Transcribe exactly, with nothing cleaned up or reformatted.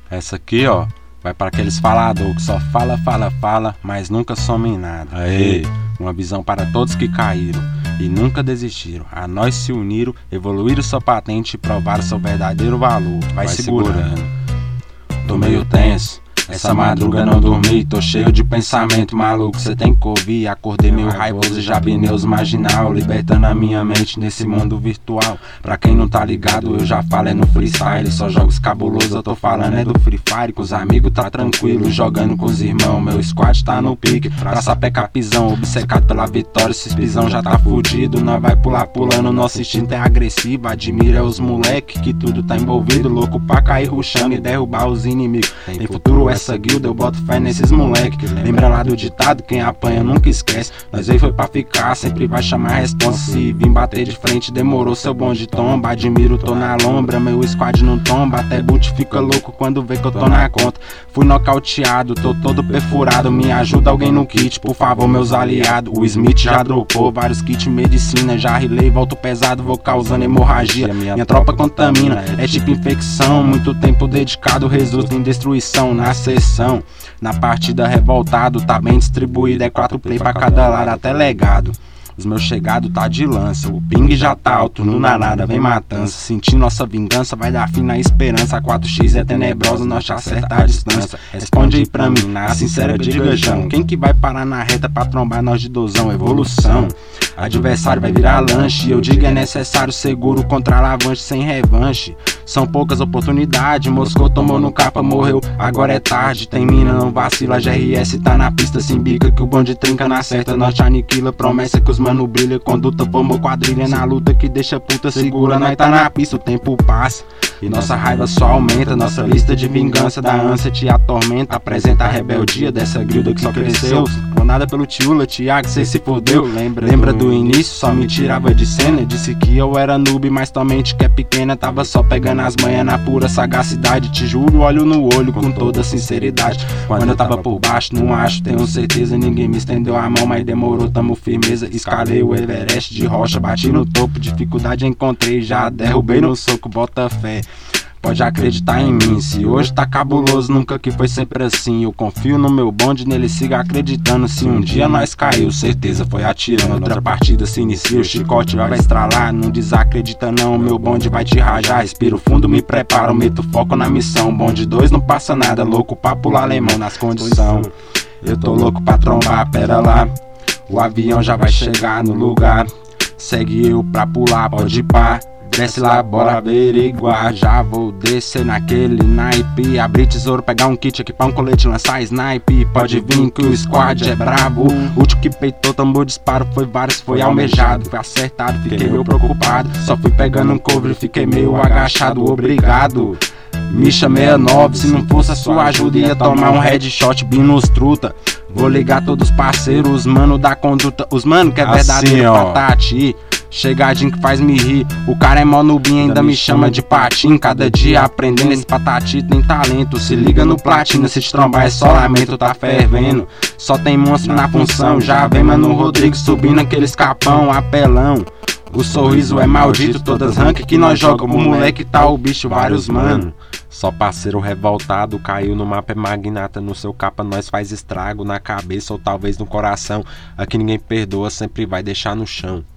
Essa aqui, ó, vai para aqueles falador que só fala, fala, fala, mas nunca somem em nada. Aê, uma visão para todos que caíram e nunca desistiram. A nós se uniram, evoluíram sua patente e provaram seu verdadeiro valor. Vai, vai segurando. segurando. Tô meio tenso. Essa madruga não dormi, tô cheio de pensamento maluco, cê tem que ouvir. Acordei meio raivoso e já pneus marginal, libertando a minha mente nesse mundo virtual. Pra quem não tá ligado, eu já falo é no freestyle. Só jogos cabulosos, eu tô falando é do Free Fire. Com os amigos tá tranquilo, jogando com os irmãos. Meu squad tá no pique, pra sapecar pisão. Obcecado pela vitória, esses pisão já tá fudido. Nós vai pular pulando, nosso instinto é agressivo. Admira os moleque que tudo tá envolvido. Louco pra cair rushando e derrubar os inimigos. Tem futuro essa guilda, eu boto fé nesses moleque. Lembra lá do ditado, quem apanha nunca esquece. Nós veio foi pra ficar, sempre vai chamar a responsa. Se vim bater de frente, demorou, seu bonde tomba. Admiro, tô na lombra, meu squad não tomba. Até boot fica louco quando vê que eu tô na conta. Fui nocauteado, tô todo perfurado. Me ajuda alguém no kit, por favor, meus aliados. O Smith já dropou vários kits medicina. Já rilei, volto pesado, vou causando hemorragia. Minha tropa contamina, é tipo infecção. Muito tempo dedicado, resulta em destruição. Na sessão, na partida revoltado, tá bem distribuído, é quatro play pra cada lado, até legado. Os meus chegados tá de lança, o ping já tá alto, no nanada vem matança. Sentir nossa vingança, vai dar fim na esperança. A quatro x é tenebrosa, nós te acertar a distância. Responde aí pra mim, na sincera diga Jão. Quem que vai parar na reta pra trombar nós de dozão? Evolução. Adversário vai virar lanche, eu digo é necessário seguro contra alavanche sem revanche. São poucas oportunidades, Moscou tomou no capa, morreu, agora é tarde. Tem mina, não vacila, G R S tá na pista, se embica que o bonde trinca na certa. Nós te aniquila, promessa que os mano brilha, conduta formou quadrilha na luta que deixa puta segura. Nós tá na pista, o tempo passa e nossa raiva só aumenta. Nossa lista de vingança da ânsia te atormenta. Apresenta a rebeldia dessa guilda que só cresceu. Nada pelo Tiula, Thiago, cê se fodeu. Lembra, Lembra do início, só me tirava de cena. Disse que eu era noob, mas tua mente que é pequena. Tava só pegando as manhas na pura sagacidade. Te juro, olho no olho com toda sinceridade. Quando eu tava por baixo, não acho, tenho certeza. Ninguém me estendeu a mão, mas demorou, tamo firmeza. Escalei o Everest de rocha, bati no topo. Dificuldade encontrei, já derrubei no soco, bota fé. Pode acreditar em mim, se hoje tá cabuloso, nunca que foi sempre assim. Eu confio no meu bonde, nele siga acreditando. Se um dia nós caiu, certeza foi atirando. Outra partida se inicia, o chicote vai estralar. Não desacredita não, meu bonde vai te rajar. Respiro fundo, me preparo, meto foco na missão. Bonde dois não passa nada, louco pra pular alemão nas condições. Eu tô louco pra trombar, pera lá. O avião já vai chegar no lugar. Segue eu pra pular, pode ir pá. Desce lá, bora averiguar. Já vou descer naquele naipe. Abrir tesouro, pegar um kit, equipar um colete, lançar snipe. Pode vir que o squad é brabo. O último que peitou, tambor disparo. Foi vários, foi almejado, foi acertado. Fiquei meio preocupado, só fui pegando um cover. Fiquei meio agachado, obrigado. Misha sessenta e nove, se não fosse a sua ajuda ia tomar um headshot bem nos truta. Vou ligar todos os parceiros, os mano da conduta. Os mano que é verdadeiro assim, patati. Chegadinho que faz me rir. O cara é mó nubinho, ainda me chama de patinho. Cada dia aprendendo, esse patati tem talento. Se liga no platina, se te trombar é só lamento. Tá fervendo, só tem monstro na função. Já vem Mano Rodrigues subindo aquele escapão, apelão. O sorriso é maldito, todas rank que nós jogamos. O moleque tá o bicho, vários mano. Só parceiro revoltado, caiu no mapa é magnata. No seu capa nós faz estrago na cabeça ou talvez no coração. Aqui ninguém perdoa, sempre vai deixar no chão.